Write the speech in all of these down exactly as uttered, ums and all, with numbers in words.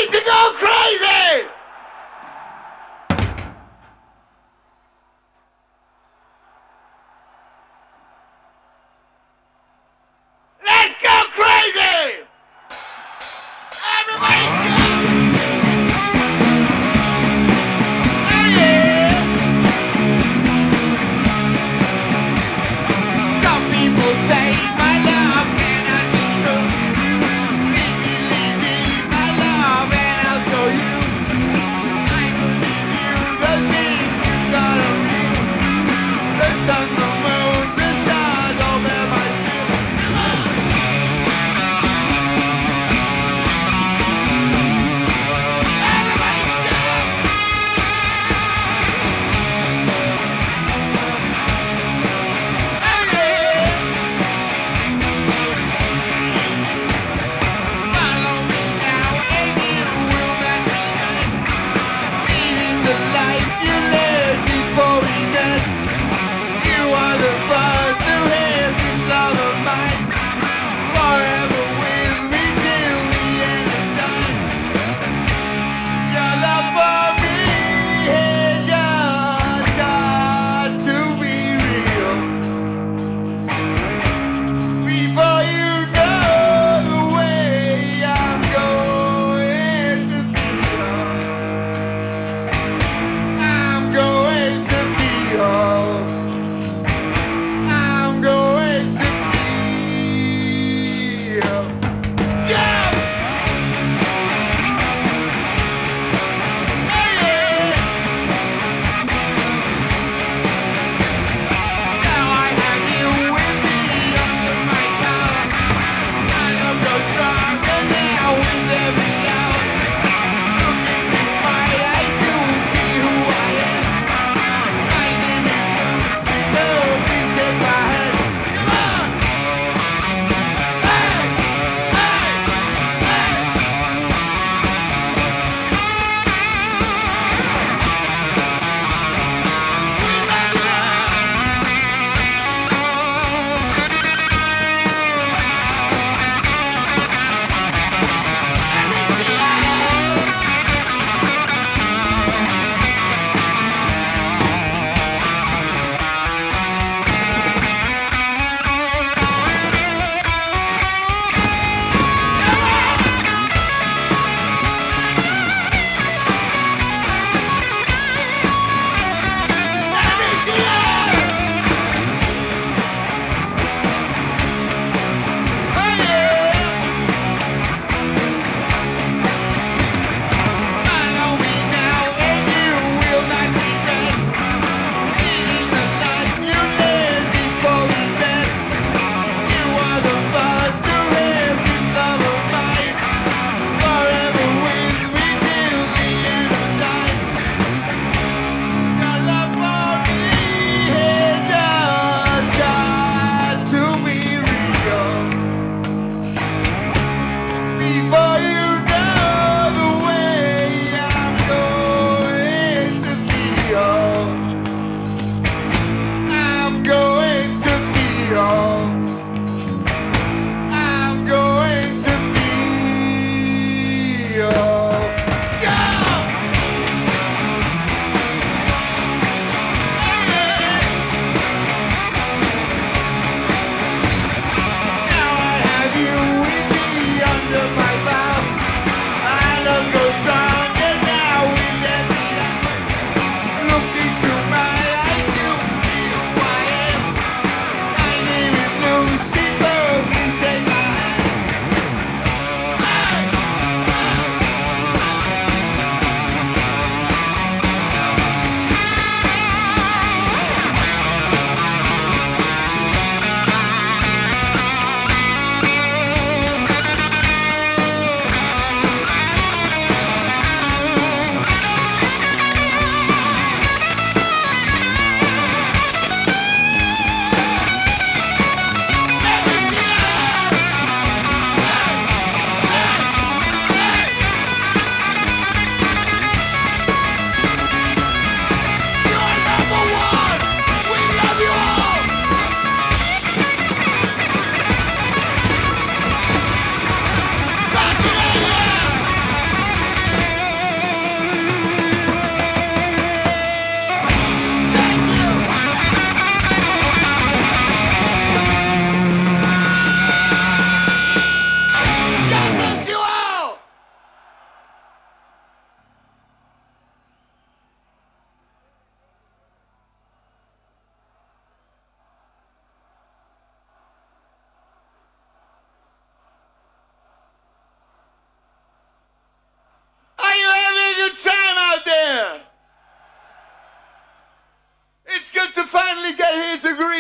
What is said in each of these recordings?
ready to go crazy! Let's go crazy! Everybody jump! Oh yeah! Some people say my love cannot be true. Leave me, leave me, my love, and I'll show you. I believe you, the things you gotta read. The sun, the moon, the stars, all bear my seal.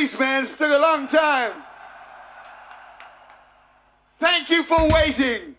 Greece, man. It took a long time. Thank you for waiting.